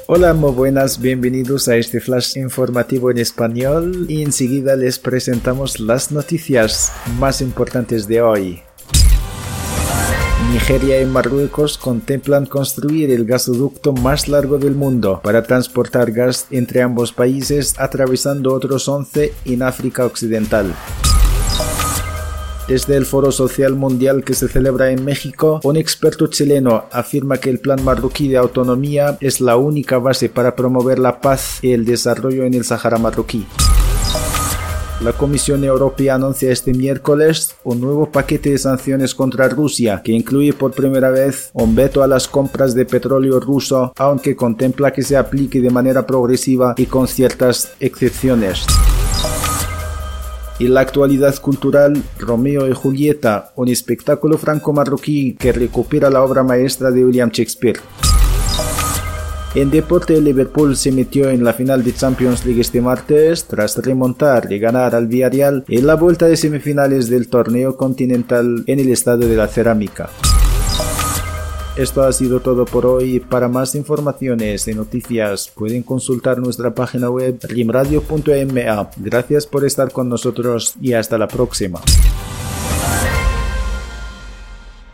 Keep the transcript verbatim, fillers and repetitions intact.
Hola, muy buenas, bienvenidos a este flash informativo en español y enseguida les presentamos las noticias más importantes de hoy. Nigeria y Marruecos contemplan construir el gasoducto más largo del mundo para transportar gas entre ambos países, atravesando otros once en África Occidental. Desde el Foro Social Mundial que se celebra en México, un experto chileno afirma que el Plan Marroquí de Autonomía es la única base para promover la paz y el desarrollo en el Sáhara marroquí. La Comisión Europea anuncia este miércoles un nuevo paquete de sanciones contra Rusia que incluye por primera vez un veto a las compras de petróleo ruso, aunque contempla que se aplique de manera progresiva y con ciertas excepciones. En la actualidad cultural, Romeo y Julieta, un espectáculo franco-marroquí que recupera la obra maestra de William Shakespeare. En deporte, el Liverpool se metió en la final de Champions League este martes tras remontar y ganar al Villarreal en la vuelta de semifinales del torneo continental en el Estadio de la Cerámica. Esto ha sido todo por hoy. Para más informaciones y noticias pueden consultar nuestra página web rimradio punto m a. Gracias por estar con nosotros y hasta la próxima.